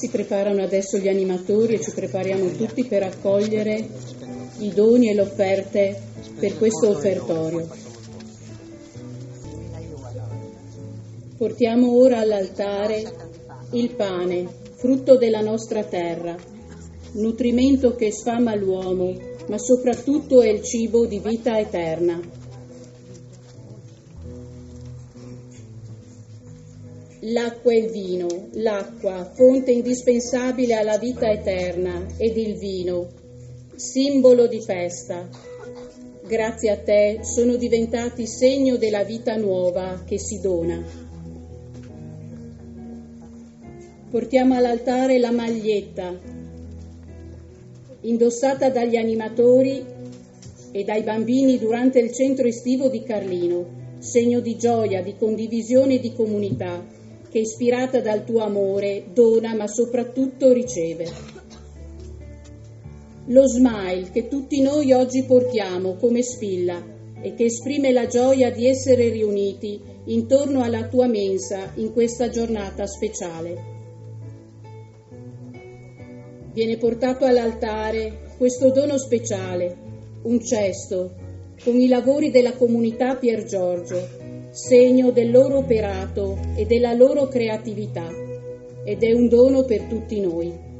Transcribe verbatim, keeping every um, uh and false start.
Si preparano adesso gli animatori e ci prepariamo tutti per accogliere i doni e le offerte per questo offertorio. Portiamo ora all'altare il pane, frutto della nostra terra, nutrimento che sfama l'uomo, ma soprattutto è il cibo di vita eterna. L'acqua e il vino, l'acqua, fonte indispensabile alla vita eterna, ed il vino, simbolo di festa. Grazie a te sono diventati segno della vita nuova che si dona. Portiamo all'altare la maglietta, indossata dagli animatori e dai bambini durante il centro estivo di Carlino, segno di gioia, di condivisione e di comunità, che ispirata dal tuo amore dona ma soprattutto riceve. Lo smile che tutti noi oggi portiamo come spilla e che esprime la gioia di essere riuniti intorno alla tua mensa in questa giornata speciale. Viene portato all'altare questo dono speciale, un cesto, con i lavori della comunità Pier Giorgio, segno del loro operato e della loro creatività, ed è un dono per tutti noi.